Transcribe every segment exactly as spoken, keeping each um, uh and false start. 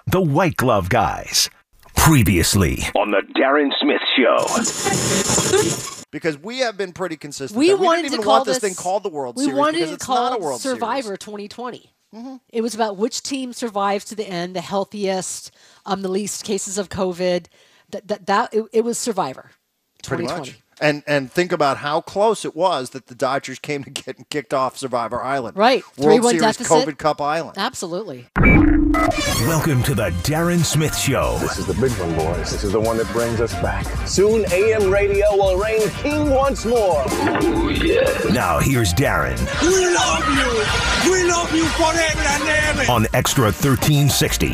The White Glove Guys. Previously on the Darren Smith Show. Because we have been pretty consistent. We, we wanted didn't even to call want this, this thing called the World we Series wanted because it it's not a called World Survivor Series. twenty twenty. Mm-hmm. It was about which team survives to the end, the healthiest, um, the least cases of COVID. That that, that it, it was Survivor Pretty twenty twenty. much. And and think about how close it was that the Dodgers came to getting kicked off Survivor Island. Right. World three one Series deficit. COVID Cup Island. Absolutely. Welcome to the Darren Smith Show. This is the big one, boys. This is the one that brings us back. Soon A M radio will reign king once more. Oh, yeah. Now here's Darren. We love you. We love you forever and ever. On Extra thirteen sixty.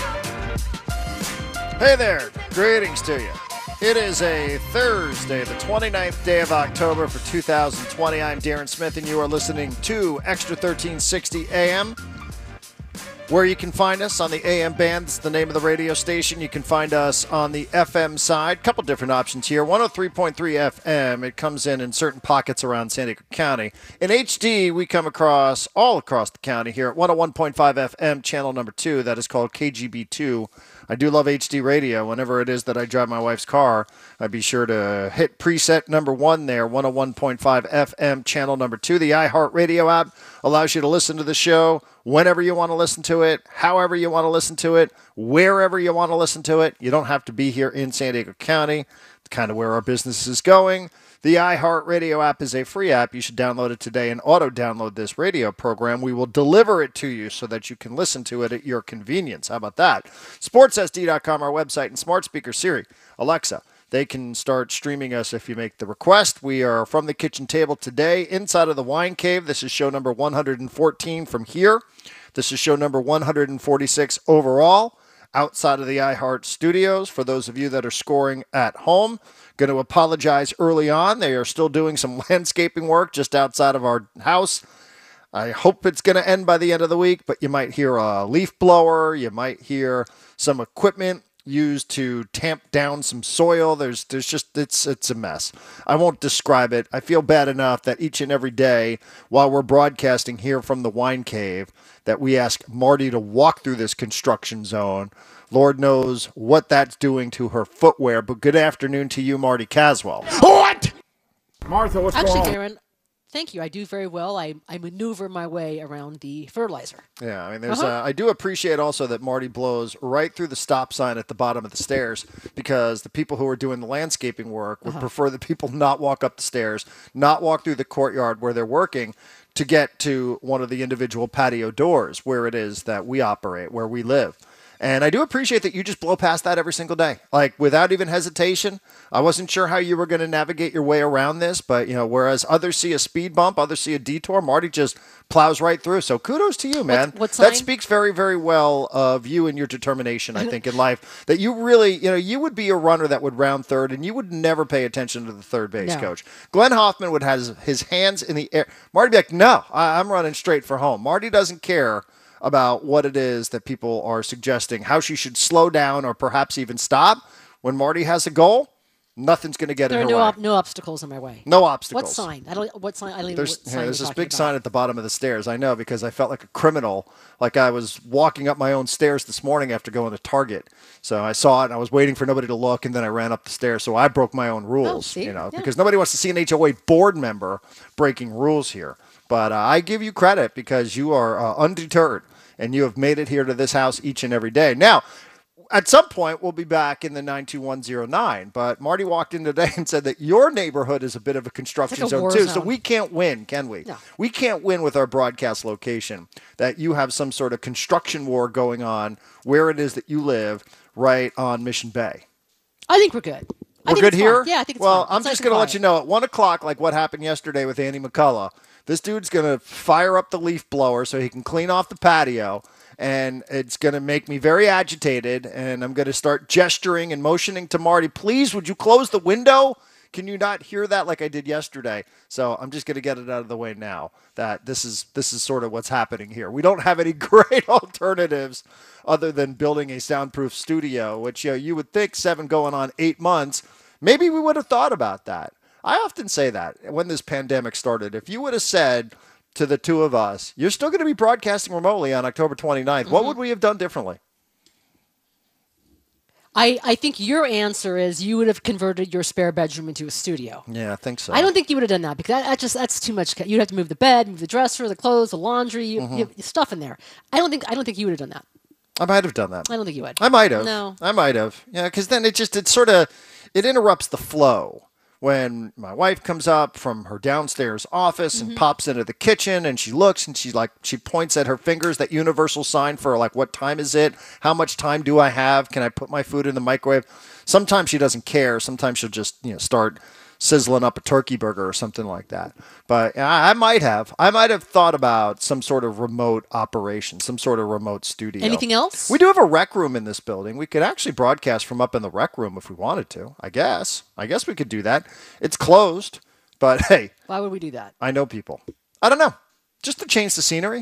Hey there. Greetings to you. It is a Thursday, the twenty-ninth day of October for two thousand twenty. I'm Darren Smith, and you are listening to Extra thirteen sixty A M, where you can find us on the A M band. That's the name of the radio station. You can find us on the F M side. Couple different options here. one oh three point three F M. It comes in in certain pockets around San Diego County. In H D, we come across all across the county here at one oh one point five F M, channel number two. That is called K G B two. I do love H D radio. Whenever it is that I drive my wife's car, I'd be sure to hit preset number one there, one oh one point five F M, channel number two. The iHeartRadio app allows you to listen to the show whenever you want to listen to it, however you want to listen to it, wherever you want to listen to it. You don't have to be here in San Diego County. It's kind of where our business is going. The iHeartRadio app is a free app. You should download it today and auto-download this radio program. We will deliver it to you so that you can listen to it at your convenience. How about that? sports S D dot com, our website, and smart speaker Siri, Alexa. They can start streaming us if you make the request. We are from the kitchen table today inside of the Wine Cave. This is show number one hundred fourteen from here. This is show number one hundred forty-six overall outside of the iHeart studios. For those of you that are scoring at home, going to apologize early on. They are still doing some landscaping work just outside of our house. I hope it's going to end by the end of the week, but you might hear a leaf blower. You might hear some equipment used to tamp down some soil. There's there's just, it's it's a mess. I won't describe it. I feel bad enough that each and every day while we're broadcasting here from the Wine Cave that we ask Marty to walk through this construction zone. Lord knows what that's doing to her footwear. But good afternoon to you, Marty Caswell. What? Martha, what's Actually, going on? Darren, thank you. I do very well. I, I maneuver my way around the fertilizer. Yeah, I mean, there's. Uh-huh. Uh, I do appreciate also that Marty blows right through the stop sign at the bottom of the stairs because the people who are doing the landscaping work would Uh-huh. prefer that people not walk up the stairs, not walk through the courtyard where they're working to get to one of the individual patio doors where it is that we operate, where we live. And I do appreciate that you just blow past that every single day, like without even hesitation. I wasn't sure how you were going to navigate your way around this, but you know, whereas others see a speed bump, others see a detour, Marty just plows right through. So kudos to you, man. What, what that sign? speaks very, very well of you and your determination, I think, in life. That you really, you know, you would be a runner that would round third, and you would never pay attention to the third base No. coach. Glenn Hoffman would have his hands in the air. Marty would be like, no, I, I'm running straight for home. Marty doesn't care about what it is that people are suggesting, how she should slow down or perhaps even stop. When Marty has a goal, nothing's going to get There in are her no way. ob- no obstacles in my way. No obstacles. What sign? I don't. What sign? I don't even know There's, what yeah, sign there's you're this talking big about. sign at the bottom of the stairs. I know because I felt like a criminal, like I was walking up my own stairs this morning after going to Target. So I saw it and I was waiting for nobody to look, and then I ran up the stairs. So I broke my own rules, Oh, see? you know, Yeah. because nobody wants to see an H O A board member breaking rules here. But uh, I give you credit because you are uh, undeterred and you have made it here to this house each and every day. Now, at some point, we'll be back in the nine two one oh nine, but Marty walked in today and said that your neighborhood is a bit of a construction It's like a zone, war too, so zone. we can't win, can we? No. We can't win with our broadcast location, that you have some sort of construction war going on where it is that you live right on Mission Bay. I think we're good. I We're think good it's here? fine. Yeah, I think it's Well, fine. I'm It's nice just and going to let quiet. you know, at one o'clock, like what happened yesterday with Andy McCullough, this dude's going to fire up the leaf blower so he can clean off the patio, and it's going to make me very agitated, and I'm going to start gesturing and motioning to Marty, please, would you close the window? Can you not hear that like I did yesterday? So I'm just going to get it out of the way now that this is this is sort of what's happening here. We don't have any great alternatives other than building a soundproof studio, which you know, you would think seven going on eight months, maybe we would have thought about that. I often say that when this pandemic started. If you would have said to the two of us, you're still going to be broadcasting remotely on October twenty-ninth, mm-hmm. what would we have done differently? I, I think your answer is you would have converted your spare bedroom into a studio. Yeah, I think so. I don't think you would have done that because that, that just that's too much. You'd have to move the bed, move the dresser, the clothes, the laundry, you, Mm-hmm. you have stuff in there. I don't think I don't think you would have done that. I might have done that. I don't think you would. I might have. No. I might have. Yeah, because then it just, it sort of, it interrupts the flow. When my wife comes up from her downstairs office and Mm-hmm. pops into the kitchen and she looks and she's like, she points at her fingers, that universal sign for like, what time is it? How much time do I have? Can I put my food in the microwave? Sometimes she doesn't care. Sometimes she'll just, you know, start sizzling up a turkey burger or something like that. But I, I might have, I might have thought about some sort of remote operation, some sort of remote studio. Anything else? We do have a rec room in this building. We could actually broadcast from up in the rec room if we wanted to. I guess. I guess we could do that. It's closed, but hey, Why would we do that? I know people. I don't know. Just to change the scenery.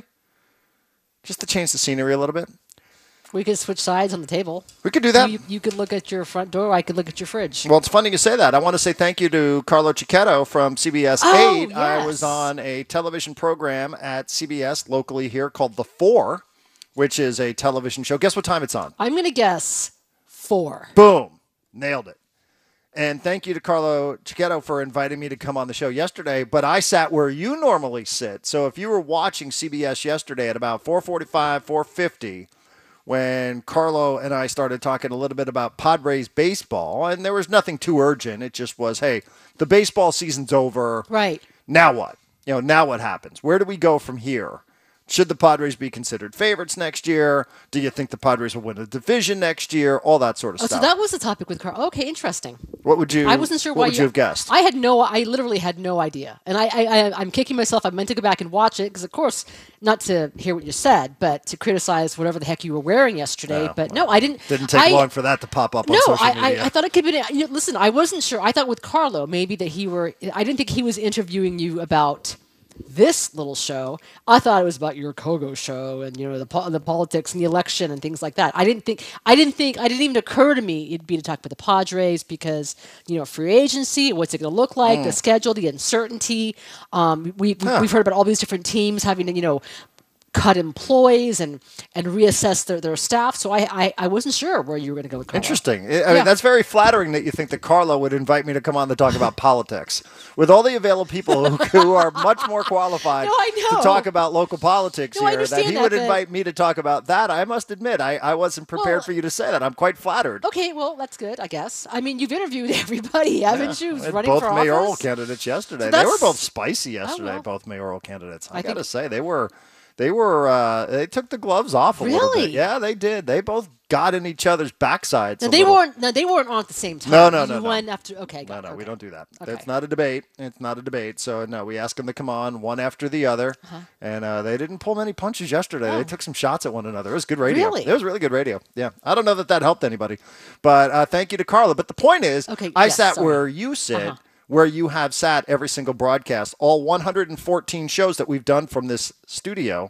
Just to change the scenery a little bit. We could switch sides on the table. We could do that. You, you could look at your front door. I could look at your fridge. Well, it's funny you say that. I want to say thank you to Carlo Cicchetto from C B S Oh, eight. I yes. was on a television program at C B S locally here called The Four, which is a television show. Guess what time it's on? I'm going to guess four. Boom. Nailed it. And thank you to Carlo Cicchetto for inviting me to come on the show yesterday. But I sat where you normally sit. So if you were watching C B S yesterday at about four forty-five, four fifty, when Carlo and I started talking a little bit about Padres baseball, and there was nothing too urgent. It just was, hey, the baseball season's over. Right. Now what? You know, now what happens? Where do we go from here? Should the Padres be considered favorites next year? Do you think the Padres will win a division next year? All that sort of Oh, stuff. so that was the topic with Carl. Okay, interesting. What would you? I wasn't sure what why would you have guessed? I had no. I literally had no idea, and I, I, I I'm kicking myself. I meant to go back and watch it because, of course, not to hear what you said, but to criticize whatever the heck you were wearing yesterday. Oh, but no, I didn't. Didn't take I, long for that to pop up on No, social I, media. I, I thought it could be. You know, listen, I wasn't sure. I thought with Carlo maybe that he were. I didn't think he was interviewing you about this little show. I thought it was about your Kogo show and you know the po- the politics and the election and things like that. I didn't think. I didn't think. I didn't even occur to me it'd be to talk about the Padres because you know free agency. What's it going to look like? The schedule, the uncertainty. Um, we, we Huh. we've heard about all these different teams having to you know. cut employees and and reassess their, their staff. So I, I I wasn't sure where you were going to go with Carlo. Interesting. I I Yeah. mean, that's very flattering that you think that Carlo would invite me to come on to talk about politics. With all the available people who, who are much more qualified No, I know. to talk about local politics No, I here, that understand he that, would but- invite me to talk about that, I must admit, I, I wasn't prepared Well- for you to say that. I'm quite flattered. Okay, well that's good, I guess. I mean, you've interviewed everybody, haven't you? We Who's had running both for mayoral office? candidates yesterday. So they were that's- both spicy yesterday, well. both mayoral candidates. I, I gotta think- say, they were they were uh, they took the gloves off a little Really? bit. Yeah, they did. They both got in each other's backsides. No, a they little. weren't. No, they weren't on at the same time. No, no, You no, no. One after. Okay, No, got no, it, we okay. don't do that. Okay. It's not a debate. It's not a debate. So, no, we ask them to come on one after the other. Uh-huh. And uh, they didn't pull many punches yesterday. Oh. They took some shots at one another. It was good radio. Really? It was really good radio. Yeah. I don't know that that helped anybody. But uh, thank you to Carla. But the point is, Okay, I yes, sat sorry. where you sit, Uh-huh. where you have sat every single broadcast, all one hundred fourteen shows that we've done from this studio.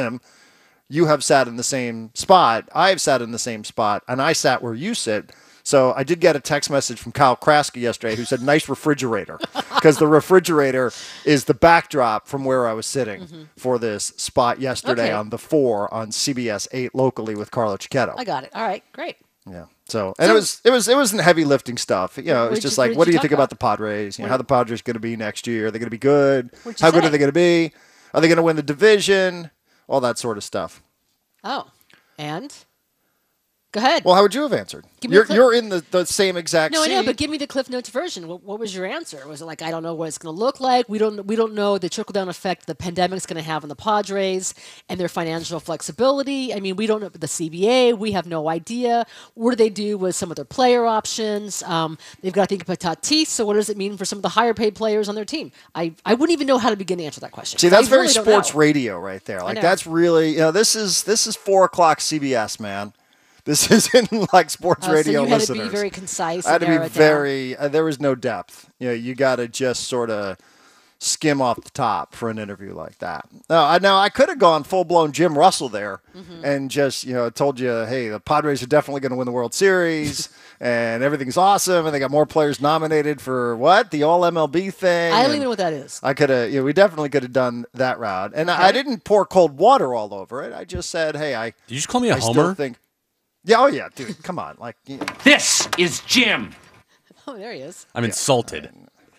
You have sat in the same spot. I have sat in the same spot, and I sat where you sit. So I did get a text message from Kyle Kraske yesterday who said, nice refrigerator, because the refrigerator is the backdrop from where I was sitting Mm-hmm. for this spot yesterday Okay. on the four on C B S eight locally with Carlo Cicchetto. I got it. All right, great. Yeah. So, and So- it was it was it wasn't heavy lifting stuff. You know, it was What'd just you- like, what what did do you you think talk about about? the Padres? You know, What- how the Padres going to be next year? Are they going to be good? What'd you How good say? are they going to be? Are they going to win the division? All that sort of stuff. Oh, and go ahead. Well, how would you have answered? Give me You're a clip. you're in the, the same exact No, I seat. know, but give me the Cliff Notes version. What, what was your answer? Was it like I don't know what it's going to look like? We don't we don't know the trickle down effect the pandemic's going to have on the Padres and their financial flexibility. I mean, we don't know the C B A. We have no idea. What do they do with some of their player options? Um, they've got to think about Tatis. So what does it mean for some of the higher paid players on their team? I, I wouldn't even know how to begin to answer that question. See, that's I very really don't sports know. radio right there. Like know. that's really, you know, this is this is four o'clock C B S, man. This isn't like sports Uh, radio so you had listeners. to be very concise. I had and to narrow be it down. very. Uh, there was no depth. You know, you got to just sort of skim off the top for an interview like that. No, I know I could have gone full blown Jim Russell there Mm-hmm. and just you know told you, hey, the Padres are definitely going to win the World Series and everything's awesome and they got more players nominated for what the All M L B thing. I don't and even know what that is. I could have. You know, we definitely could have done that route. And I, I didn't pour cold water all over it. I just said, hey, I. Did you just call me a I homer? still think. Yeah, oh yeah, dude, come on. Like, you know. This is Jim. Oh, there he is. I'm insulted.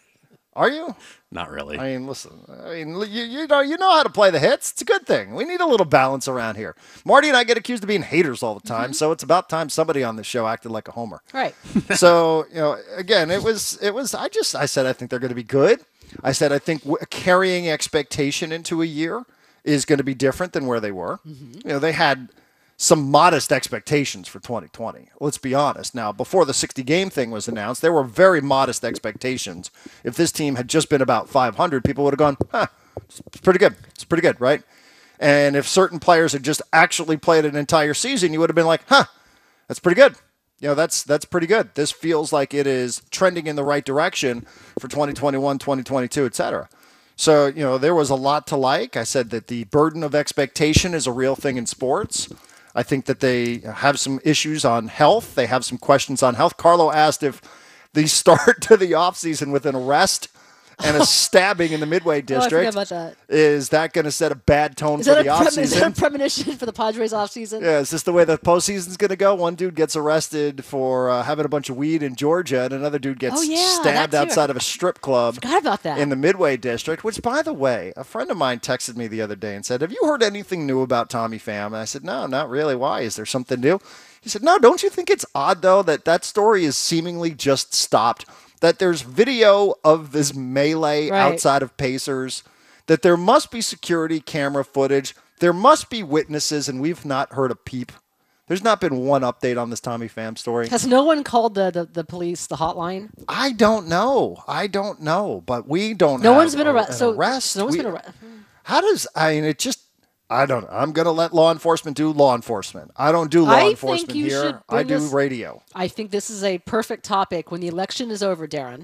Are you? Not really. I mean, listen. I mean, you, you know, you know how to play the hits. It's a good thing. We need a little balance around here. Marty and I get accused of being haters all the time, mm-hmm. so it's about time somebody on the show acted like a homer. Right. So, you know, again, it was, it was. I just, I said, I think they're going to be good. I said, I think w- carrying expectation into a year is going to be different than where they were. Mm-hmm. You know, they had some modest expectations for twenty twenty. Let's be honest. Now, before the sixty-game thing was announced, there were very modest expectations. If this team had just been about five hundred, people would have gone, huh, it's pretty good. It's pretty good, right? And if certain players had just actually played an entire season, you would have been like, huh, that's pretty good. You know, that's that's pretty good. This feels like it is trending in the right direction for twenty twenty-one, twenty twenty-two, et cetera. So, you know, there was a lot to like. I said that the burden of expectation is a real thing in sports. I think that they have some issues on health. They have some questions on health. Carlo asked if the start to the offseason with an arrest and a stabbing in the Midway District, oh, I forgot about that. Is that going to set a bad tone is for the pre- offseason? Is that a premonition for the Padres offseason? Yeah, is this the way the postseason's going to go? One dude gets arrested for uh, having a bunch of weed in Georgia, and another dude gets oh, yeah, stabbed outside of a strip club forgot about that. in the Midway District, which, by the way, a friend of mine texted me the other day and said, have you heard anything new about Tommy Pham? And I said, no, not really. Why? Is there something new? He said, no, don't you think it's odd, though, that that story is seemingly just stopped? That there's video of this melee right. outside of Pacers, that there must be security camera footage, there must be witnesses, and we've not heard a peep. There's not been one update on this Tommy Pham story. Has no one called the, the, the police, the hotline? I don't know. I don't know, but we don't no have one's been a, arre- an so, arrest. No one's we, been arrested. How does, I mean, it just, I don't know. I'm going to let law enforcement do law enforcement. I don't do law I enforcement think you here. should I do this, radio. I think this is a perfect topic when the election is over, Darren.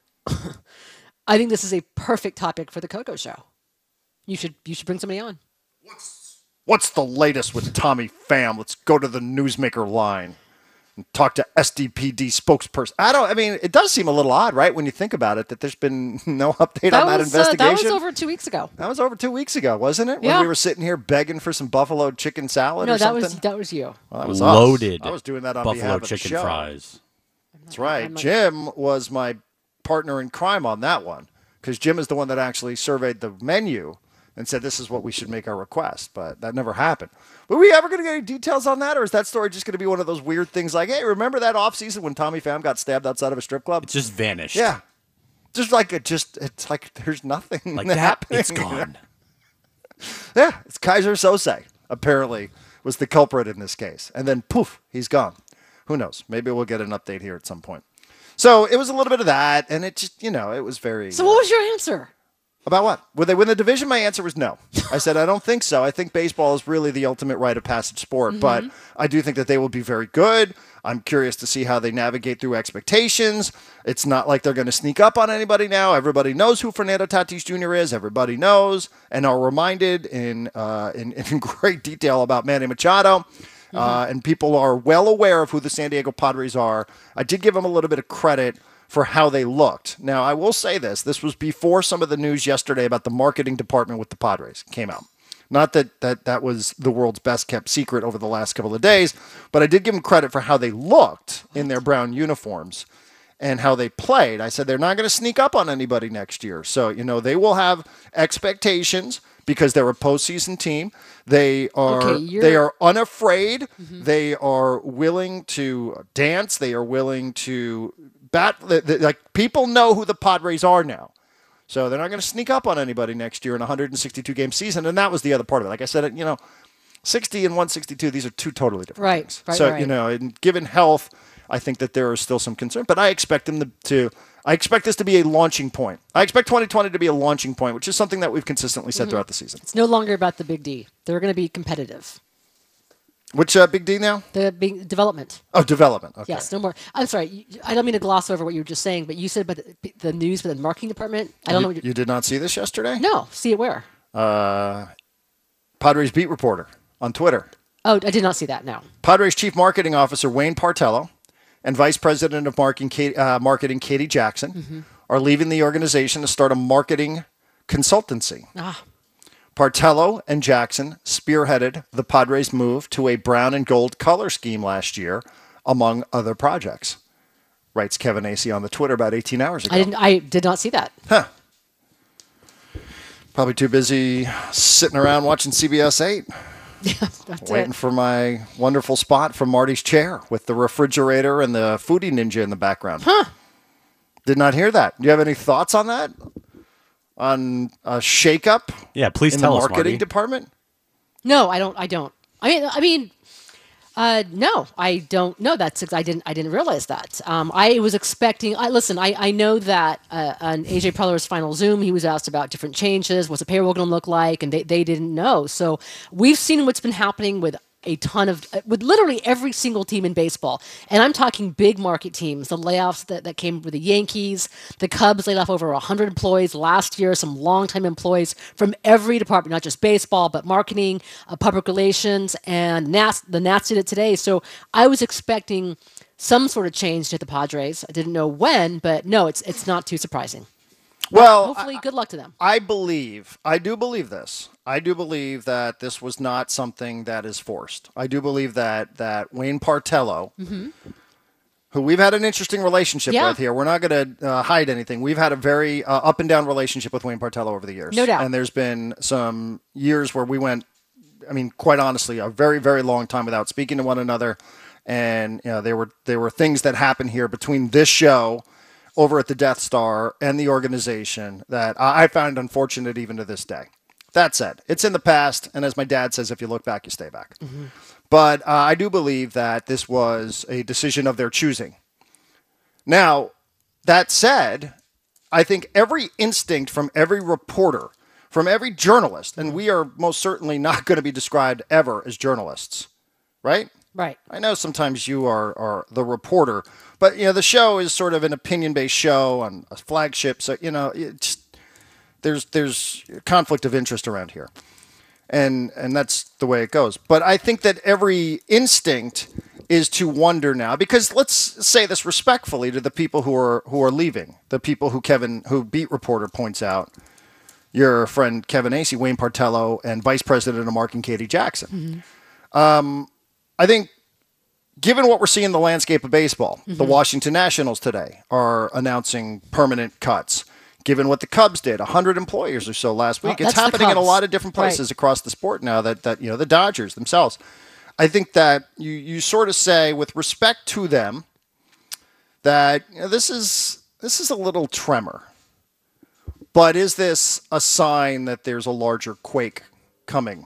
I think this is a perfect topic for the Coco Show. You should you should bring somebody on. What's, what's the latest with Tommy Pham? Let's go to the newsmaker line and talk to S D P D spokesperson. I don't. I mean, it does seem a little odd, right, when you think about it, that there's been no update that on that was, investigation. Uh, that was over two weeks ago. That was over two weeks ago, wasn't it? Yeah. When we were sitting here begging for some buffalo chicken salad no, or that something. was that was you. Well, that was loaded. Us. I was doing that on buffalo behalf of chicken the show. fries. That's right. like, Jim was my partner in crime on that one because Jim is the one that actually surveyed the menu and said this is what we should make our request, but that never happened. Were we ever going to get any details on that, or is that story just going to be one of those weird things like, hey, remember that offseason when Tommy Pham got stabbed outside of a strip club? It just vanished. Yeah. Just like it just, it's like there's nothing like that, happening. it's gone. Yeah, it's Kaiser Sose, apparently, was the culprit in this case. And then, poof, he's gone. Who knows? Maybe we'll get an update here at some point. So it was a little bit of that, and it just, you know, it was very... So what was your answer? About what? Would they win the division? My answer was no. I said, I don't think so. I think baseball is really the ultimate rite of passage sport, mm-hmm. but I do think that they will be very good. I'm curious to see how they navigate through expectations. It's not like they're going to sneak up on anybody now. Everybody knows who Fernando Tatis Junior is. Everybody knows and are reminded in, uh, in, in great detail about Manny Machado. Mm-hmm. Uh, and people are well aware of who the San Diego Padres are. I did give them a little bit of credit for how they looked. Now, I will say this. This was before some of the news yesterday about the marketing department with the Padres came out. Not that that, that was the world's best kept secret over the last couple of days, but I did give them credit for how they looked in their brown uniforms and how they played. I said they're not going to sneak up on anybody next year. So, you know, they will have expectations because they're a postseason team. They are okay, they are unafraid. Mm-hmm. They are willing to dance. They are willing to bat. Like, people know who the Padres are now. So they're not going to sneak up on anybody next year in a one hundred sixty-two game season. And that was the other part of it. Like I said, you know, sixty and one sixty-two, these are two totally different right, things. Right, so, right. you know, and given health, I think that there is still some concern. But I expect them to, to I expect this to be a launching point. I expect twenty twenty to be a launching point, which is something that we've consistently said mm-hmm. throughout the season. It's no longer about the big D. They're going to be competitive. Which uh, big D now? The big development. Oh, development. Okay. Yes, no more. I'm sorry. I don't mean to gloss over what you were just saying, but you said about the, the news for the marketing department. I don't you, know. What you did not see this yesterday? No. See it where? Uh, Padres beat reporter on Twitter. Oh, I did not see that. No. Padres chief marketing officer Wayne Partello and vice president of marketing, Kate, uh, marketing Katie Jackson mm-hmm. are leaving the organization to start a marketing consultancy. Ah. Partello and Jackson spearheaded the Padres' move to a brown and gold color scheme last year, among other projects, writes Kevin Acee on the Twitter about eighteen hours ago. I didn't. I did not see that. Huh. Probably too busy sitting around watching C B S eight. Yeah, that's Waiting it. for my wonderful spot from Marty's chair with the refrigerator and the foodie ninja in the background. Huh. Did not hear that. Do you have any thoughts on that? On a shakeup Yeah, please in tell the us, marketing Marty. department? No, I don't. I don't. I mean, I mean, uh, no, I don't know. That's I didn't. I didn't realize that. Um, I was expecting. I listen. I, I know that uh, on A J Preller's final Zoom, he was asked about different changes. What's the payroll going to look like? And they, they didn't know. So we've seen what's been happening with a ton of with literally every single team in baseball, and I'm talking big market teams. The layoffs that, that came with the Yankees, the Cubs laid off over one hundred employees last year. Some longtime employees from every department, not just baseball, but marketing, uh, public relations, and Nats. The Nats did it today. So I was expecting some sort of change to the Padres. I didn't know when, but no, it's it's not too surprising. Well, Hopefully, I, good luck to them. I believe, I do believe this. I do believe that this was not something that is forced. I do believe that that Wayne Partello, Mm-hmm. who we've had an interesting relationship Yeah. with here, we're not going to uh, hide anything. We've had a very uh, up and down relationship with Wayne Partello over the years. No doubt. And there's been some years where we went, I mean, quite honestly, a very, very long time without speaking to one another. And you know, there were there were things that happened here between this show over at the Death Star and the organization that I I found unfortunate even to this day. That said, it's in the past, and as my dad says, if you look back, you stay back. Mm-hmm. But uh, I do believe that this was a decision of their choosing. Now, that said, I think every instinct from every reporter, from every journalist, and we are most certainly not going to be described ever as journalists, right? Right. I know sometimes you are, are the reporter, but you know the show is sort of an opinion-based show on a flagship, so you know it's, there's there's conflict of interest around here, and and that's the way it goes. But I think that every instinct is to wonder now, because let's say this respectfully to the people who are who are leaving, the people who Kevin, who beat reporter points out, your friend Kevin Acee, Wayne Partello, and Vice President of Marketing Katie Jackson. Mm-hmm. Um, I think, given what we're seeing in the landscape of baseball, mm-hmm. the Washington Nationals today are announcing permanent cuts. Given what the Cubs did, one hundred employees or so last week, well, it's happening in a lot of different places right. across the sport now. That that you know the Dodgers themselves. I think that you you sort of say with respect to them that you know, this is this is a little tremor. But is this a sign that there's a larger quake coming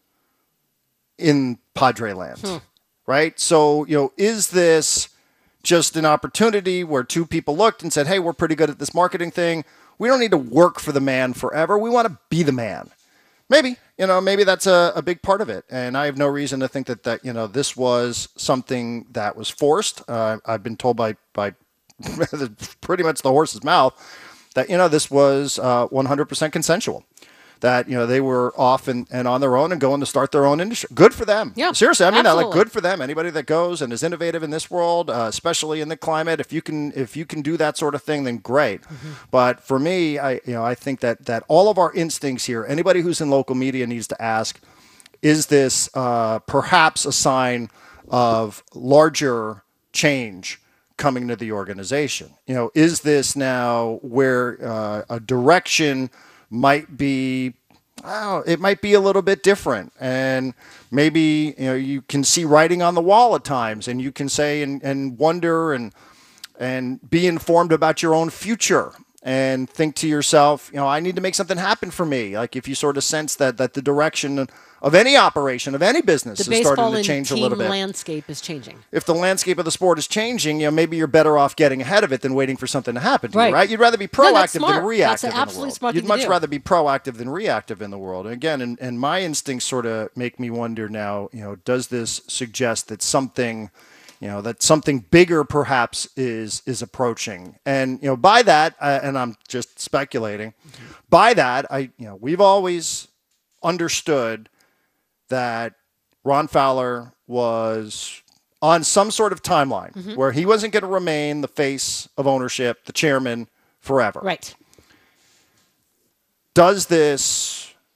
in Padre land? Hmm. Right? So, you know, is this just an opportunity where two people looked and said, hey, we're pretty good at this marketing thing. We don't need to work for the man forever. We want to be the man. Maybe, you know, maybe that's a, a big part of it. And I have no reason to think that, that you know, this was something that was forced. Uh, I've been told by, by pretty much the horse's mouth that, you know, this was uh, one hundred percent consensual. That, you know, they were off and, and on their own and going to start their oon industry. Good for them. Yeah, seriously. I mean, I like absolutely. good for them. Anybody that goes and is innovative in this world, uh, especially in the climate, if you can if you can do that sort of thing, then great. Mm-hmm. But for me, I you know, I think that that all of our instincts here, anybody who's in local media needs to ask, is this uh, perhaps a sign of larger change coming to the organization? You know, is this now where uh, a direction might be, oh, it might be a little bit different, and maybe you know you can see writing on the wall at times, and you can say and, and wonder and and be informed about your own future, and think to yourself, you know, I need to make something happen for me. Like if you sort of sense that that the direction of any operation, of any business, The is starting baseball to and change a team little bit. landscape is changing. If the landscape of the sport is changing, you know, maybe you're better off getting ahead of it than waiting for something to happen to Right. you, right? You'd rather be No, that's proactive smart. than reactive That's an in the absolutely world. smart You'd thing to much do. rather be proactive than reactive in the world. And again, and, and my instincts sort of make me wonder now, you know, does this suggest that something, you know, that something bigger perhaps is is approaching? And, you know, by that, uh, and I'm just speculating, mm-hmm. by that, I, you know, we've always understood that Ron Fowler was on some sort of timeline mm-hmm. where he wasn't going to remain the face of ownership, the chairman, forever. Right. Does this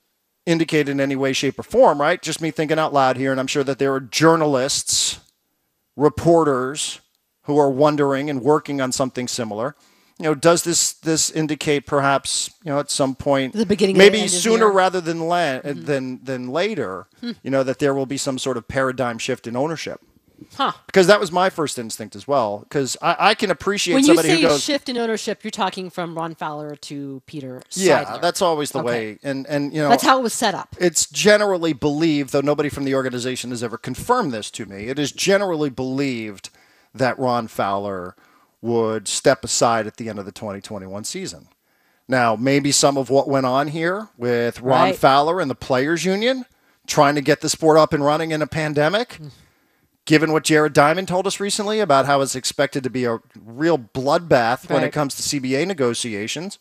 indicate in any way, shape, or form, right? Just me thinking out loud here, and I'm sure that there are journalists, reporters who are wondering and working on something similar. You know, does this this indicate perhaps, you know, at some point, the beginning, maybe of the sooner year. rather than la- Mm-hmm. than than later, Hmm. you know, that there will be some sort of paradigm shift in ownership? Huh. Because that was my first instinct as well. Because I, I can appreciate When you somebody say who goes, shift in ownership, you're talking from Ron Fowler to Peter yeah, Seidler. that's always the Okay. way. And and you know, That's how it was set up. it's generally believed, though nobody from the organization has ever confirmed this to me, it is generally believed that Ron Fowler would step aside at the end of the twenty twenty-one season. Now, maybe some of what went on here with Ron Right. Fowler and the Players Union trying to get the sport up and running in a pandemic, given what Jared Diamond told us recently about how it's expected to be a real bloodbath when it Right. comes to C B A negotiations,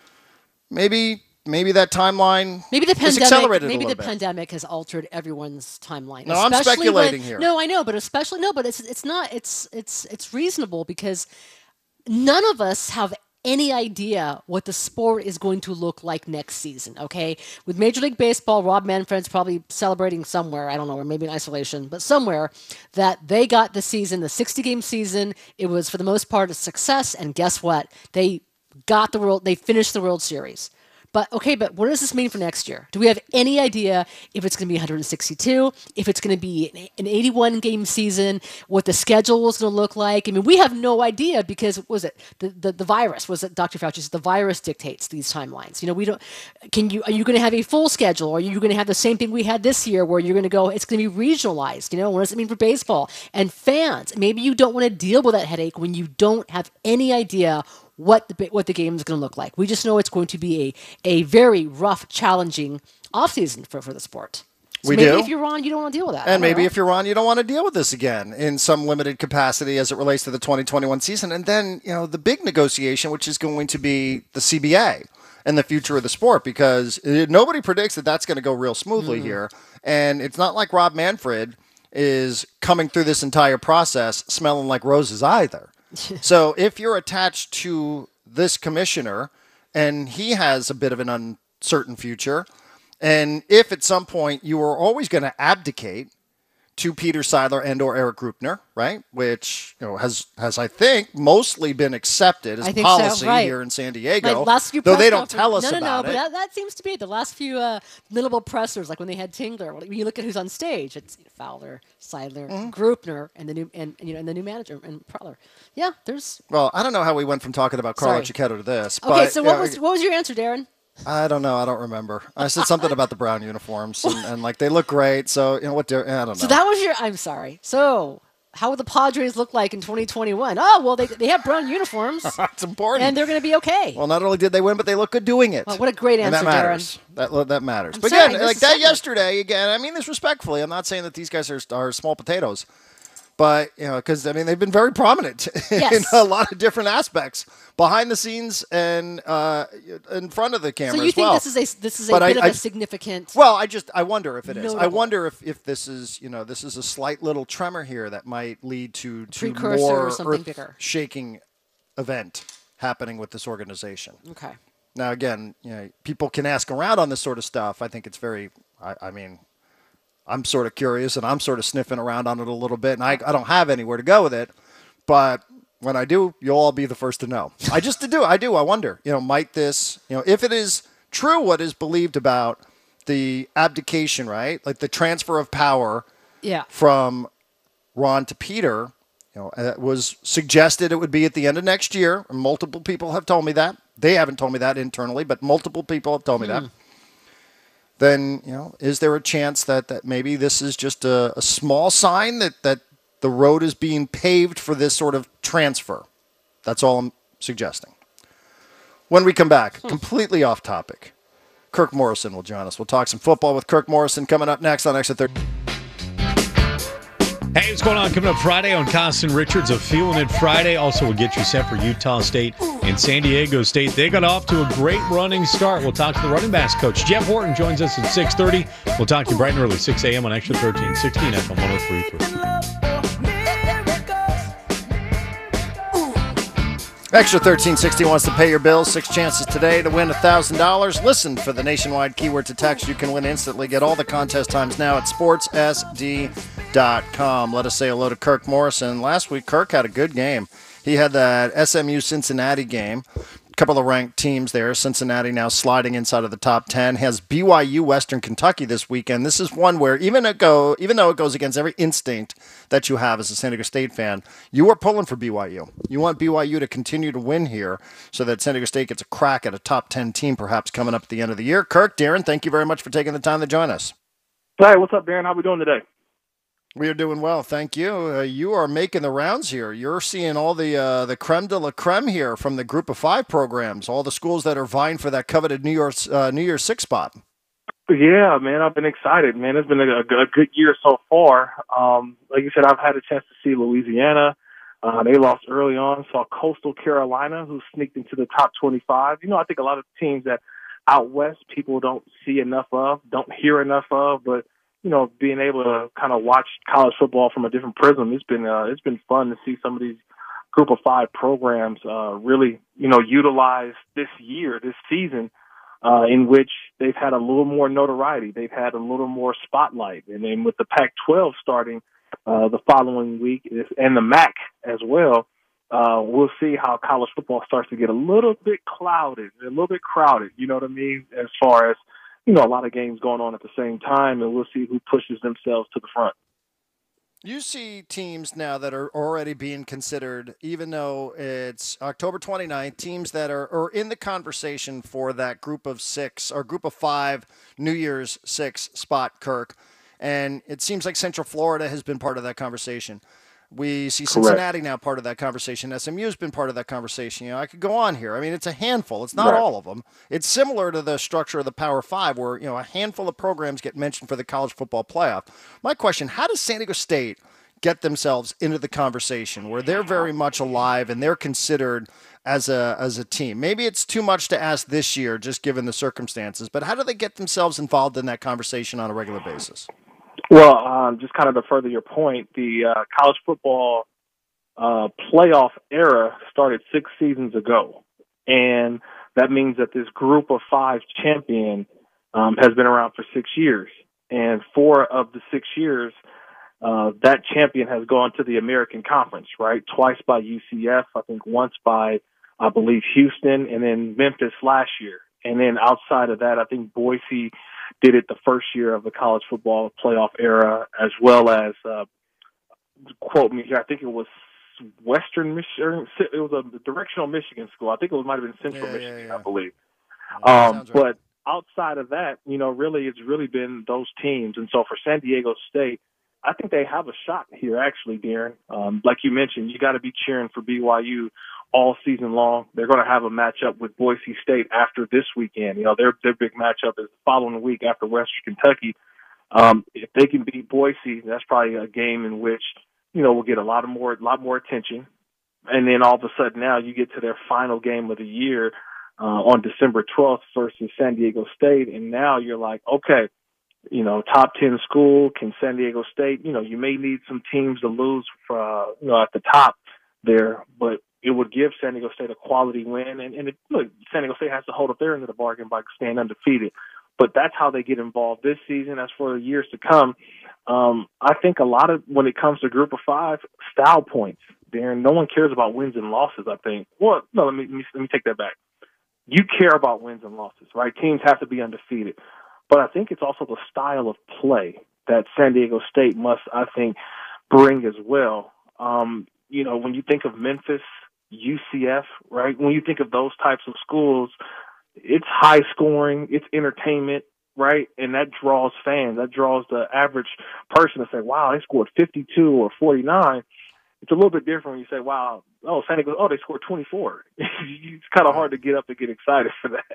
maybe maybe that timeline Maybe the is pandemic. accelerated Maybe a the little bit. pandemic has altered everyone's timeline. No, I'm Especially speculating when- here. No, I know, but especially no, but it's it's not. It's it's it's reasonable because none of us have any idea what the sport is going to look like next season. Okay, with Major League Baseball, Rob Manfred's probably celebrating somewhere. I don't know, or maybe in isolation, but somewhere that they got the season, the sixty game season. It was for the most part a success, and guess what? They got the world. They finished the World Series. But okay, but what does this mean for next year? Do we have any idea if it's going to be one hundred sixty-two, if it's going to be an eighty-one game season, what the schedule is going to look like? I mean, we have no idea because what was it the, the the virus? Was it Doctor Fauci said the virus dictates these timelines? You know, we don't. Can you are you going to have a full schedule? Or are you going to have the same thing we had this year, where you're going to go? It's going to be regionalized. You know, what does it mean for baseball and fans? Maybe you don't want to deal with that headache when you don't have any idea what the what the game is going to look like. We just know it's going to be a, a very rough, challenging offseason for, for the sport. So We maybe do. if you're on, you don't want to deal with that. I And don't maybe know. if you're on, you don't want to deal with this again in some limited capacity as it relates to the twenty twenty-one season. And then, you know, the big negotiation, which is going to be the C B A and the future of the sport, because uh, nobody predicts that that's going to go real smoothly Mm. here. And it's not like Rob Manfred is coming through this entire process smelling like roses either. So if you're attached to this commissioner and he has a bit of an uncertain future, and if at some point you are always going to abdicate to Peter Seidler and or Eric Grupner, right, which you know has has I think mostly been accepted as I think so, policy right. here in San Diego, Like last few though press they don't confer- tell us no, no, about no, it. but that, that seems to be the last few uh, notable pressers, like when they had Tingler. When you look at who's on stage, it's Fowler, Seidler, Mm-hmm. Grupner, and the new and, and you know and the new manager and Prowler. Yeah, there's. Well, I don't know how we went from talking about Carlo Sorry. Cicchetto to this. Okay, but, so you what know, was what was your answer, Darren? I don't know. I don't remember. I said something about the brown uniforms and, and like they look great. So you know what? I don't know. So that was your. I'm sorry. So how would the Padres look like in twenty twenty-one? Oh well, they they have brown uniforms That's important. and they're going to be okay. Well, not only did they win, but they look good doing it. Well, what a great And that answer, Darren. matters. That that matters. I'm but sorry, again, this like is that something. yesterday, again, I mean this respectfully. I'm not saying that these guys are, are small potatoes, but you know, because I mean they've been very prominent in Yes. a lot of different aspects, behind the scenes and uh, in front of the camera So you as think well. this is a this is a But I- bit I- of a significant? Well, I just I wonder if it is. I Notable. wonder if, if this is you know this is a slight little tremor here that might lead to to Precursor more or something bigger. shaking event happening with this organization. Okay. Now, again, you know, people can ask around on this sort of stuff. I think it's very, I, I mean, I'm sort of curious and I'm sort of sniffing around on it a little bit, and I, I don't have anywhere to go with it. But when I do, you'll all be the first to know. I just do. I do. I wonder, you know, might this, you know, if it is true what is believed about the abdication, right? Like the transfer of power Yeah. from Ron to Peter, you know, it was suggested it would be at the end of next year. Multiple people have told me that. They haven't told me that internally, but multiple people have told me that. Then, you know, is there a chance that, that maybe this is just a, a small sign that, that the road is being paved for this sort of transfer? That's all I'm suggesting. When we come back, completely off topic, Kirk Morrison will join us. We'll talk some football with Kirk Morrison coming up next on Extra thirty. Hey, what's going on? Coming up Friday on Constant Richards of Feeling It Friday. Also, we'll get you set for Utah State and San Diego State. They got off to a great running start. We'll talk to the running backs coach. Jeff Horton joins us at six thirty. We'll talk to you bright and early, six a.m. on Extra thirteen sixty and F M one oh three point three. Extra thirteen sixty wants to pay your bills. Six chances today to win one thousand dollars. Listen for the nationwide keyword to text. You can win instantly. Get all the contest times now at sports s d dot com. Let us say hello to Kirk Morrison. Last week, Kirk had a good game. He had that S M U-Cincinnati game. A couple of ranked teams there. Cincinnati now sliding inside of the top ten. Has B Y U Western Kentucky this weekend. This is one where even, it go, even though it goes against every instinct that you have as a San Diego State fan, you are pulling for B Y U. You want B Y U to continue to win here so that San Diego State gets a crack at a top ten team perhaps coming up at the end of the year. Kirk, Darren, thank you very much for taking the time to join us. Hey, what's up, Darren? How we doing today? We are doing well, thank you. Uh, you are making the rounds here. You're seeing all the uh, the creme de la creme here from the Group of Five programs, all the schools that are vying for that coveted New Year's uh, New Year's Six spot. Yeah, man, I've been excited, man. It's been a, a good year so far. Um, like you said, I've had a chance to see Louisiana. Uh, they lost early on. Saw Coastal Carolina, who sneaked into the top twenty-five. You know, I think a lot of teams that out west people don't see enough of, don't hear enough of, but you know, being able to kind of watch college football from a different prism, it's been uh, it's been fun to see some of these Group of Five programs uh, really, you know, utilize this year, this season, uh, in which they've had a little more notoriety, they've had a little more spotlight, and then with the Pac twelve starting uh, the following week and the M A C as well, uh, we'll see how college football starts to get a little bit clouded, a little bit crowded. You know what I mean? As far as you know, a lot of games going on at the same time, and we'll see who pushes themselves to the front. You see teams now that are already being considered, even though it's October twenty-ninth, teams that are, are in the conversation for that group of six or group of five New Year's Six spot, Kirk. And it seems like Central Florida has been part of that conversation. We see Cincinnati Correct. Now part of that conversation. S M U has been part of that conversation. You know, I could go on here. I mean, it's a handful. It's not right. all of them. It's similar to the structure of the Power Five, where you know a handful of programs get mentioned for the college football playoff. My question: how does San Diego State get themselves into the conversation where they're very much alive and they're considered as a as a team? Maybe it's too much to ask this year, just given the circumstances. But how do they get themselves involved in that conversation on a regular basis? Well, um, just kind of to further your point, the uh, college football uh, playoff era started six seasons ago. And that means that this Group of Five champion um, has been around for six years. And four of the six years, uh, that champion has gone to the American Conference, right? Twice by U C F, I think once by, I believe, Houston, and then Memphis last year. And then outside of that, I think Boise did it the first year of the college football playoff era, as well as, uh, quote me here, I think it was Western Michigan. It was a directional Michigan school. I think it was, might have been Central yeah, Michigan, yeah, yeah. I believe. Yeah, um, right. But outside of that, you know, really, it's really been those teams. And so for San Diego State, I think they have a shot here, actually, Darren. Um, like you mentioned, you got to be cheering for B Y U all season long. They're going to have a matchup with Boise State after this weekend. You know, their their big matchup is the following week after Western Kentucky. Um, if they can beat Boise, that's probably a game in which, you know, we'll get a lot of more, a lot more attention. And then all of a sudden now you get to their final game of the year uh, on December twelfth versus San Diego State. And now you're like, okay, you know, top ten school, can San Diego State, you know, you may need some teams to lose for, uh, you know, at the top there, but it would give San Diego State a quality win. And, and it, look, San Diego State has to hold up their end of the bargain by staying undefeated. But that's how they get involved this season. As for years to come, um, I think a lot of, when it comes to Group of Five, style points, Darren, no one cares about wins and losses, I think. Well, no, let me, let me, let me take that back. You care about wins and losses, right? Teams have to be undefeated. But I think it's also the style of play that San Diego State must, I think, bring as well. Um, you know, when you think of Memphis, U C F, right? When you think of those types of schools, it's high scoring, it's entertainment, right? And that draws fans. That draws the average person to say, wow, they scored fifty-two or forty-nine. It's a little bit different when you say, wow, oh, San Diego, oh, they scored twenty-four. It's kind of hard to get up and get excited for that.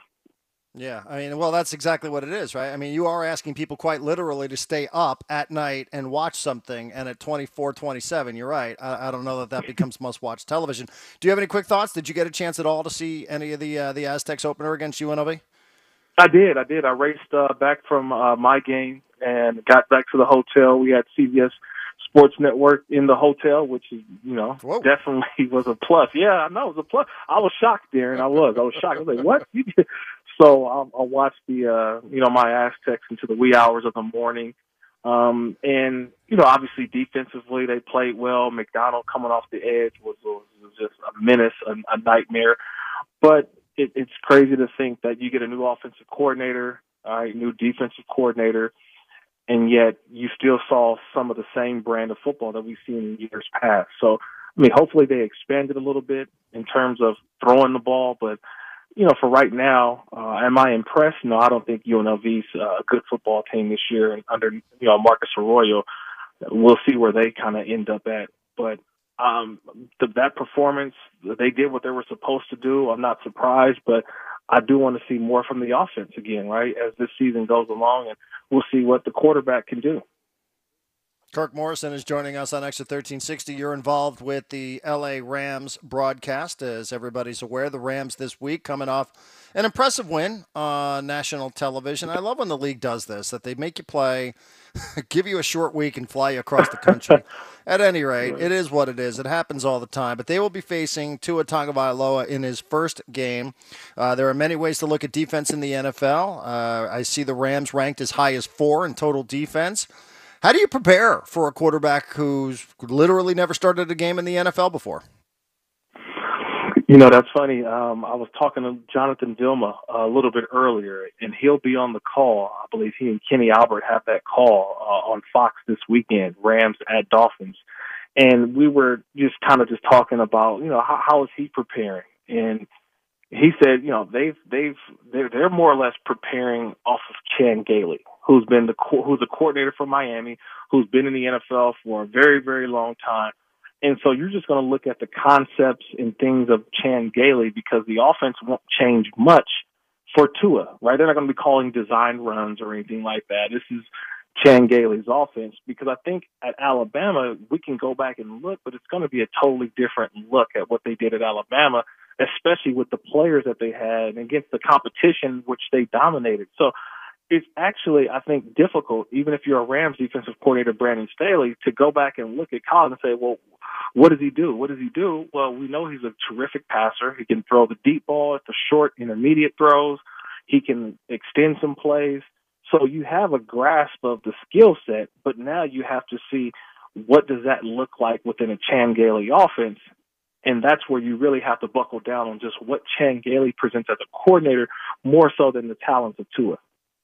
Yeah, I mean, well, that's exactly what it is, right? I mean, you are asking people quite literally to stay up at night and watch something, and at twenty-four twenty-seven, you're right. I, I don't know that that becomes must-watch television. Do you have any quick thoughts? Did you get a chance at all to see any of the uh, the Aztecs opener against U N L V? I did, I did. I raced uh, back from uh, my game and got back to the hotel. We had C B S sports network in the hotel, which is, you know, Whoa. definitely was a plus. Yeah, I know it was a plus. I was shocked, Darren. I was. I was shocked. I was like, what? You did? So I'll, I'll watch the, uh, you know, my Aztecs into the wee hours of the morning. Um, and, you know, obviously defensively they played well. McDonald coming off the edge was, was, was just a menace, a, a nightmare. But it, it's crazy to think that you get a new offensive coordinator, all right, new defensive coordinator, and yet you still saw some of the same brand of football that we've seen in years past. So, I mean, hopefully they expanded a little bit in terms of throwing the ball, but you know, for right now, uh, am I impressed? No, I don't think U N L V's uh, a good football team this year, and under you know Marcus Arroyo, we'll see where they kind of end up at. But um, the, that performance, they did what they were supposed to do. I'm not surprised, but I do want to see more from the offense again, right, as this season goes along, and we'll see what the quarterback can do. Kirk Morrison is joining us on Extra thirteen sixty. You're involved with the L A Rams broadcast. As everybody's aware, the Rams this week coming off an impressive win on national television. I love when the league does this, that they make you play, give you a short week, and fly you across the country. At any rate, it is what it is. It happens all the time. But they will be facing Tua Tagovailoa in his first game. Uh, there are many ways to look at defense in the N F L. Uh, I see the Rams ranked as high as four in total defense. How do you prepare for a quarterback who's literally never started a game in the N F L before? You know, that's funny. Um, I was talking to Jonathan Vilma a little bit earlier, and he'll be on the call. I believe he and Kenny Albert have that call uh, on Fox this weekend, Rams at Dolphins. And we were just kind of just talking about, you know, how, how is he preparing? And he said, you know, they've they've they're, they're more or less preparing off of Chan Gailey, who's been the who's a coordinator for Miami, who's been in the N F L for a very very long time, and so you're just going to look at the concepts and things of Chan Gailey because the offense won't change much for Tua, right? They're not going to be calling design runs or anything like that. This is Chan Gailey's offense because I think at Alabama we can go back and look, but it's going to be a totally different look at what they did at Alabama, especially with the players that they had and against the competition which they dominated. So it's actually, I think, difficult, even if you're a Rams defensive coordinator, Brandon Staley, to go back and look at Collins and say, well, what does he do? What does he do? Well, we know he's a terrific passer. He can throw the deep ball at the short, intermediate throws. He can extend some plays. So you have a grasp of the skill set, but now you have to see what does that look like within a Chan Gailey offense. And that's where you really have to buckle down on just what Chan Gailey presents as a coordinator more so than the talents of Tua.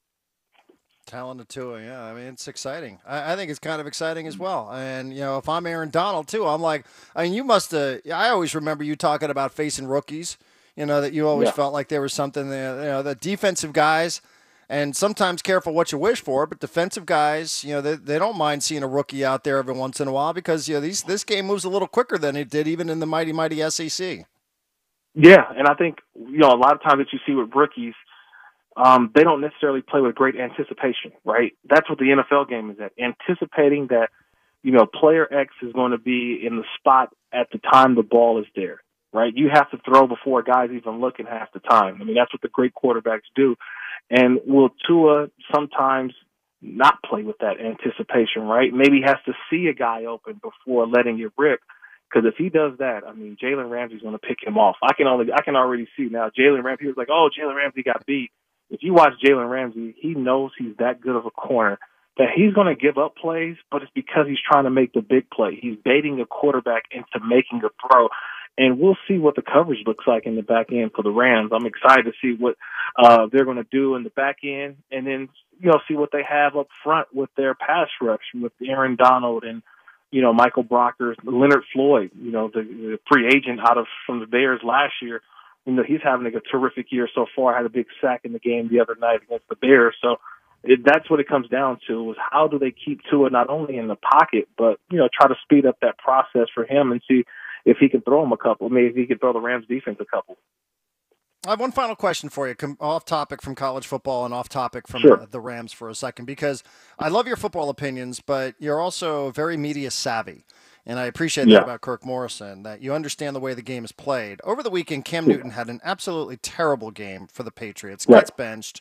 Talent of Tua, yeah. I mean, it's exciting. I, I think it's kind of exciting as well. And, you know, if I'm Aaron Donald, too, I'm like, I mean, you must have, I always remember you talking about facing rookies, you know, that you always Yeah. felt like there was something there, you know, the defensive guys, and sometimes careful what you wish for, but defensive guys, you know, they, they don't mind seeing a rookie out there every once in a while because, you know, these, this game moves a little quicker than it did even in the mighty, mighty S E C. Yeah, and I think, you know, a lot of times that you see with rookies, um, they don't necessarily play with great anticipation, right? That's what the N F L game is at, anticipating that, you know, player X is going to be in the spot at the time the ball is there, right? You have to throw before guys even looking half the time. I mean, that's what the great quarterbacks do. And will Tua sometimes not play with that anticipation, right? Maybe he has to see a guy open before letting it rip. Because if he does that, I mean, Jalen Ramsey's going to pick him off. I can only, I can already see now. Jalen Ramsey was like, "Oh, Jalen Ramsey got beat." If you watch Jalen Ramsey, he knows he's that good of a corner that he's going to give up plays, but it's because he's trying to make the big play. He's baiting a quarterback into making a throw. And we'll see what the coverage looks like in the back end for the Rams. I'm excited to see what uh, they're going to do in the back end, and then you know see what they have up front with their pass rush with Aaron Donald and you know Michael Brockers, Leonard Floyd, you know the, the free agent out of from the Bears last year. You know he's having a terrific year so far. Had a big sack in the game the other night against the Bears. So it, that's what it comes down to: is how do they keep Tua not only in the pocket, but you know try to speed up that process for him and see if he can throw him a couple, maybe if he can throw the Rams defense a couple. I have one final question for you, off topic from college football and off topic from Sure. the, the Rams for a second, because I love your football opinions, but you're also very media savvy. And I appreciate that Yeah. about Kirk Morrison, that you understand the way the game is played. Over the weekend, Cam Newton had an absolutely terrible game for the Patriots. Right. Gets benched.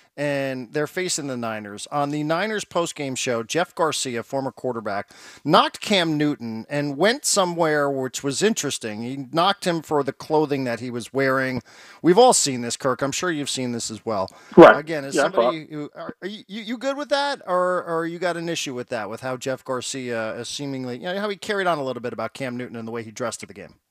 and they're facing the Niners. On the Niners postgame show, Jeff Garcia, former quarterback, knocked Cam Newton and went somewhere which was interesting. He knocked him for the clothing that he was wearing. We've all seen this, Kirk. I'm sure you've seen this as well. Right. Again, as yeah, somebody who are, are you, you good with that, or or you got an issue with that, with how Jeff Garcia is seemingly, you know, how he carried on a little bit about Cam Newton and the way he dressed to the game?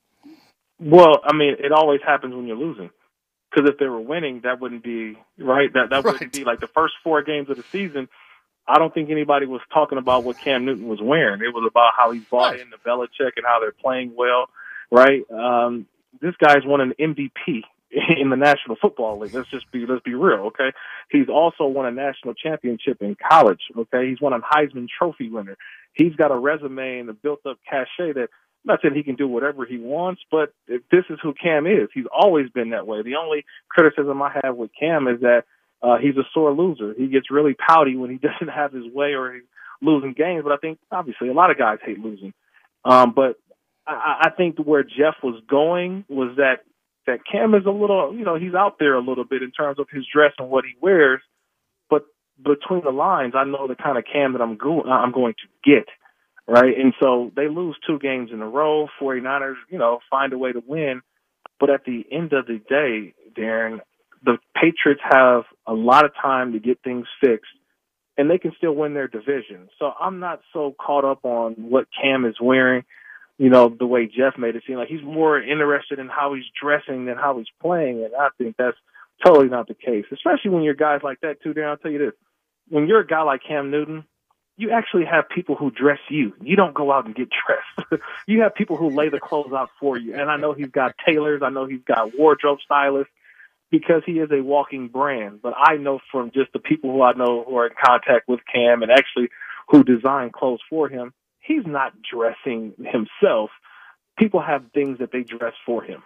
Well, I mean, it always happens when you're losing. Because if they were winning, that wouldn't be right. That that Right. wouldn't be like the first four games of the season. I don't think anybody was talking about what Cam Newton was wearing. It was about how he bought Right. into Belichick and how they're playing well, right? Um, this guy's won an M V P in the National Football League. Let's just be let's be real, okay? He's also won a national championship in college, okay? He's won a Heisman Trophy winner. He's got a resume and a built-up cachet that. I'm not saying he can do whatever he wants, but if this is who Cam is. He's always been that way. The only criticism I have with Cam is that uh, he's a sore loser. He gets really pouty when he doesn't have his way or he's losing games. But I think, obviously, a lot of guys hate losing. Um, but I, I think where Jeff was going was that, that Cam is a little, you know, he's out there a little bit in terms of his dress and what he wears. But between the lines, I know the kind of Cam that I'm, go- I'm going to get. Right, and so they lose two games in a row. 49ers, you know, find a way to win. But at the end of the day, Darren, the Patriots have a lot of time to get things fixed, and they can still win their division. So I'm not so caught up on what Cam is wearing, you know, the way Jeff made it seem like he's more interested in how he's dressing than how he's playing, and I think that's totally not the case, especially when you're guys like that, too, Darren. I'll tell you this. When you're a guy like Cam Newton, you actually have people who dress you. You don't go out and get dressed. You have people who lay the clothes out for you. And I know he's got tailors. I know he's got wardrobe stylists because he is a walking brand. But I know from just the people who I know who are in contact with Cam and actually who design clothes for him, he's not dressing himself. People have things that they dress for him.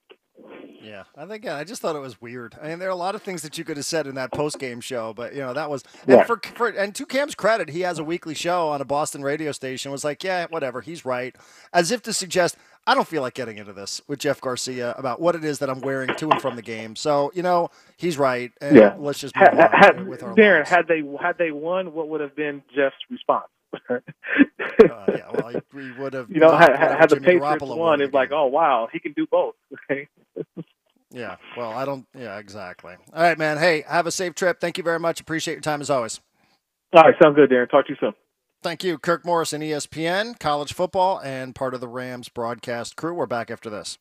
Yeah, I think I just thought it was weird. I mean, there are a lot of things that you could have said in that post-game show, but you know that was. And Yeah. for, for and to Cam's credit, he has a weekly show on a Boston radio station. Was like, yeah, whatever, he's right, as if to suggest I don't feel like getting into this with Jeff Garcia about what it is that I'm wearing to and from the game. So you know he's right, and Yeah. let's just move Had, on had, with our Darren, lives. had they had they won, what would have been Jeff's response? Uh, yeah, well, we would have. You know, had, whatever had the Jimmy Patriots Garoppolo won, the it's like, game. oh wow, he can do both. Okay. Yeah, well, I don't. Yeah, exactly. All right, man. Hey, have a safe trip. Thank you very much. Appreciate your time as always. All right, sounds good, Darren. Talk to you soon. Thank you, Kirk Morrison, E S P N, college football, and part of the Rams broadcast crew. We're back after this.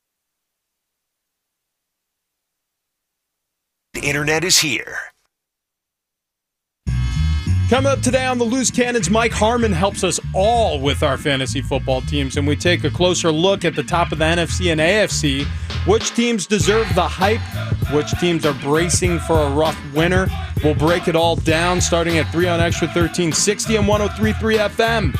The internet is here. Coming up today on the Loose Cannons, Mike Harmon helps us all with our fantasy football teams, and we take a closer look at the top of the N F C and A F C. Which teams deserve the hype? Which teams are bracing for a rough winter? We'll break it all down starting at three on Extra thirteen sixty and one oh three point three F M.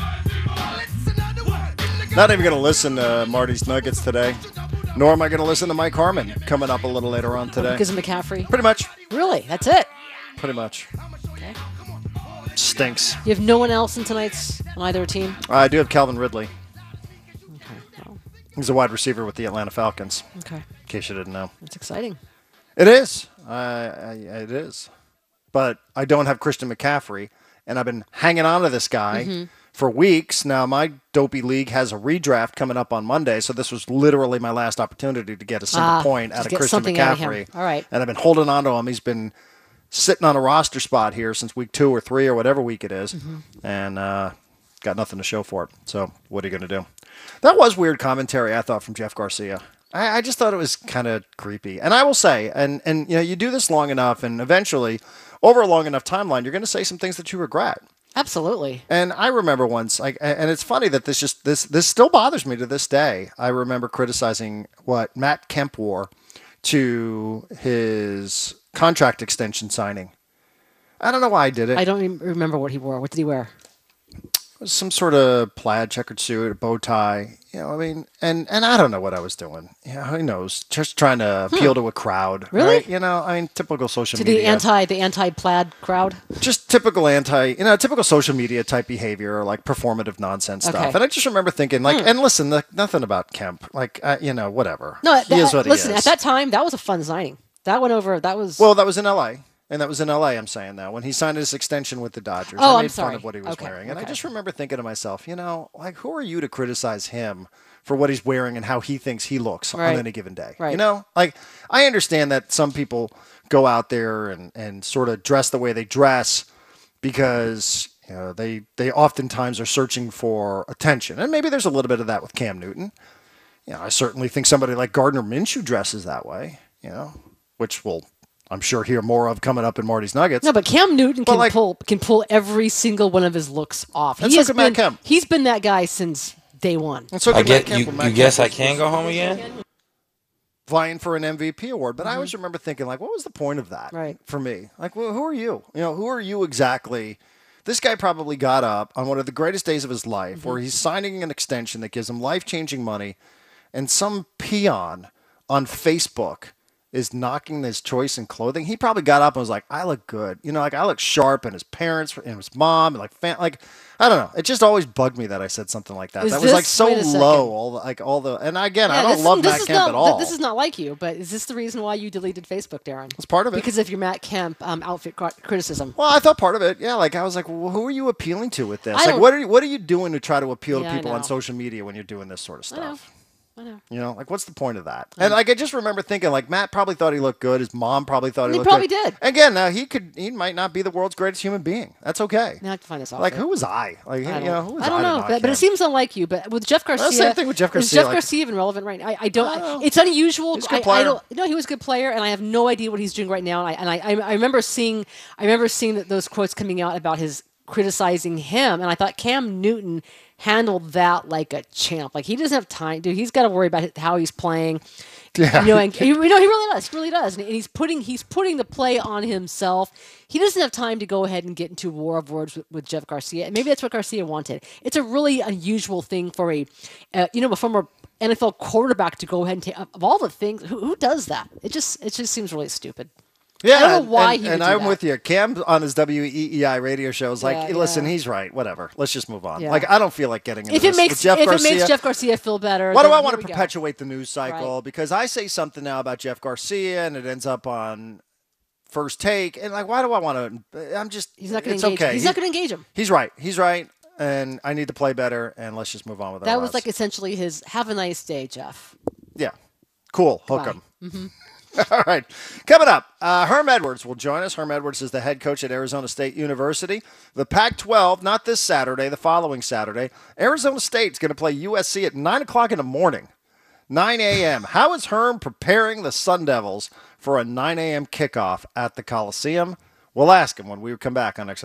Not even going to listen to Marty's Nuggets today, nor am I going to listen to Mike Harmon coming up a little later on today. Because of McCaffrey? Pretty much. Really? That's it? Pretty much. Okay. Stinks. You have no one else in tonight's on either team? I do have Calvin Ridley. Okay. Well, He's a wide receiver with the Atlanta Falcons, okay. in case you didn't know. That's exciting. It is. I, I, it is. But I don't have Christian McCaffrey, and I've been hanging on to this guy Mm-hmm. for weeks. Now, my dopey league has a redraft coming up on Monday, so this was literally my last opportunity to get a single Ah, point just out of get Christian something out of him. McCaffrey. All right. And I've been holding on to him. He's been sitting on a roster spot here since week two or three or whatever week it is, Mm-hmm. and uh, got nothing to show for it. So what are you going to do? That was weird commentary, I thought, from Jeff Garcia. I, I just thought it was kind of creepy. And I will say, and, and you know, you do this long enough, and eventually, over a long enough timeline, you're going to say some things that you regret. Absolutely. And I remember once, like, and it's funny that this just this this still bothers me to this day. I remember criticizing what Matt Kemp wore to his contract extension signing. I don't know why I did it. I don't even remember what he wore. What did he wear? It was some sort of plaid checkered suit, a bow tie. You know, I mean, and, and I don't know what I was doing. Yeah, who knows? Just trying to appeal to a crowd. Really? Right? You know, I mean, typical social To media. the anti the anti plaid crowd? Just typical anti, you know, typical social media type behavior, or like performative nonsense Okay. stuff. And I just remember thinking, like, and listen, the, nothing about Kemp. Like, uh, you know, whatever. No, he that, is what listen, he at is. that time, that was a fun signing. That went over. That was. Well, that was in L A. And that was in L A, I'm saying now, when he signed his extension with the Dodgers. Oh, I made I'm sorry. fun of what he was Okay, wearing. And okay. I just remember thinking to myself, you know, like, who are you to criticize him for what he's wearing and how he thinks he looks Right. on any given day? Right. You know, like, I understand that some people go out there and, and sort of dress the way they dress because, you know, they, they oftentimes are searching for attention. And maybe there's a little bit of that with Cam Newton. You know, I certainly think somebody like Gardner Minshew dresses that way, you know, which we'll, I'm sure, hear more of coming up in Marty's Nuggets. No, but Cam Newton But, can like- pull can pull every single one of his looks off. Let's He look has at Matt been Kemp. he's been that guy since day one. Let's look I at get Matt Kemp you. when Matt You guess Kemp I was- can go home again. vying for an M V P award. But I Mm-hmm. always remember thinking, like, what was the point of that Right. for me? Like, well, who are you? You know, who are you exactly? This guy probably got up on one of the greatest days of his life Mm-hmm. where he's signing an extension that gives him life-changing money, and some peon on Facebook is knocking his choice in clothing. He probably got up and was like, I look good. You know, like, I look sharp, and his parents and his mom and like fam- like I don't know. It just always bugged me that I said something like that. Is that was like this- so wait a second. low. All the, like all the and again, I Yeah, don't this, love this Matt is Kemp not, at all. This is not like you, but is this the reason why you deleted Facebook, Darren? It's part of it. Because of your Matt Kemp um, outfit cri- criticism. Well, I thought part of it, yeah. Like I was like, well, who are you appealing to with this? I Like, don't- what are you, what are you doing to try to appeal Yeah, I to people on know. social media when you're doing this sort of I know. stuff? I know. You know, like what's the point of that? And like I just remember thinking, like Matt probably thought he looked good. His mom probably thought he, He looked probably good. did. Again, now he could, he might not be the world's greatest human being. That's okay. Now I have to find this out. Like who was I? Like I you don't, know, who was I don't to know, knock but, but him? it seems unlike you. But with Jeff Garcia, same thing with Jeff Is Garcia, Jeff like- Garcia even relevant right now? I, I don't. I don't know. It's unusual. He's a good I, I player. don't. No, he was a good player, and I have no idea what he's doing right now. And I and I, I remember seeing, I remember seeing that those quotes coming out about his criticizing him, and I thought Cam Newton handled that like a champ. Like he doesn't have time, dude. He's got to worry about how he's playing. Yeah. You know, and, you know, he really does. He really does, and he's putting he's putting the play on himself. He doesn't have time to go ahead and get into a war of words with, with Jeff Garcia, and maybe that's what Garcia wanted. It's a really unusual thing for a, uh, you know, a former N F L quarterback to go ahead and take of all the things. Who, who does that? It just it just seems really stupid. Yeah, I don't know why and, he would and do I'm that. with you. Cam on his W E E I radio show is like, Yeah, hey, listen, yeah. he's right. Whatever. Let's just move on. Yeah. Like I don't feel like getting into If this it makes with Jeff if Garcia. it makes Jeff Garcia feel better, Why do then I here want to we go. perpetuate the news cycle? Right. Because I say something now about Jeff Garcia and it ends up on First Take, and like, why do I want to? I'm just. He's not going it's to engage. okay. He's He- not going to engage him. He's right. He's right, and I need to play better. And let's just move on with our That was lives. like essentially his "Have a nice day, Jeff." Yeah, cool. Hook Goodbye. him. All right. Coming up, uh, Herm Edwards will join us. Herm Edwards is the head coach at Arizona State University. The Pac twelve, not this Saturday, the following Saturday. Arizona State's going to play U S C at nine o'clock in the morning, nine a.m. How is Herm preparing the Sun Devils for a nine a.m. kickoff at the Coliseum? We'll ask him when we come back on Extra